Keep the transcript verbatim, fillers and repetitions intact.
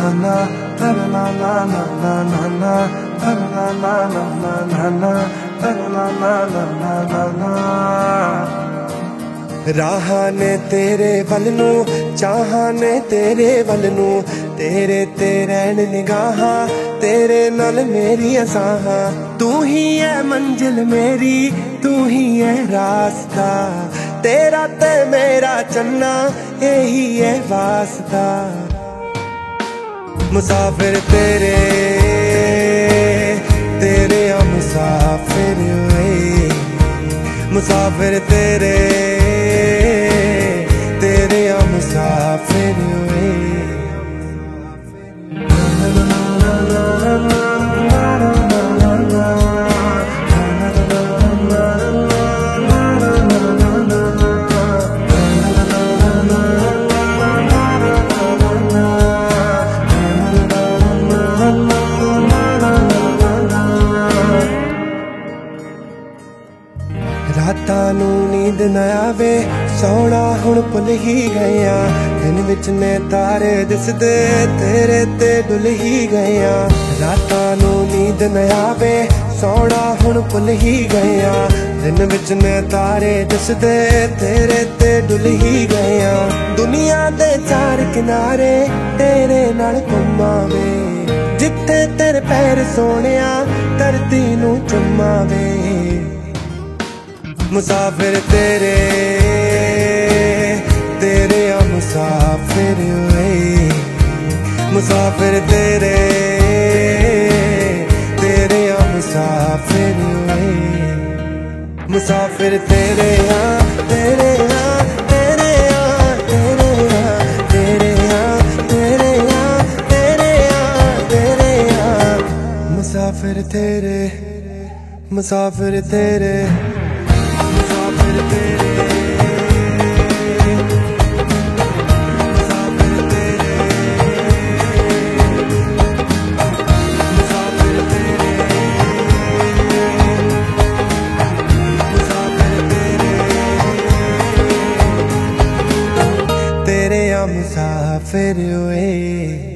राह ने तेरे वल नू चाहां ने तेरे वल नू तेरे ते रैन निगाहां तेरे नाल मेरी असाहां तू ही है मंजिल मेरी तू ही है रास्ता तेरा ते मेरा चन्ना यही है वास्ता मुसाफिर तेरे तेरे आ मुसाफिर वे मुसाफिर तेरे तेरे आ मुसाफिर वे रातां नू नींद न आवे सौना हुण भुल ही गया दिन विच ने तारे दिसदे तेरे ते डुल ही गया रातां नू नींद न आवे सौना हुण भुल ही गया दिन विच ने तारे दिसदे तेरे ते डुल ही गया दुनिया दे चार किनारे तेरे नाल घुमावे जिथे तेरे पैर सोहणिया धरती नू चुमावे मुसाफिर तेरे तेरे आ मुसाफिर वे मुसाफिर तेरे तेरे आ मुसाफिर वे मुसाफिर तेरे आ तेरे आ तेरे आ तेरे आ तेरे आ तेरे आ तेरे आ तेरे आ मुसाफिर तेरे मुसाफिर तेरे मुसाफिर तेरे मुसाफिर तेरे मुसाफिर तेरे मुसाफिर तेरे तेरे आ मुसाफिर वे।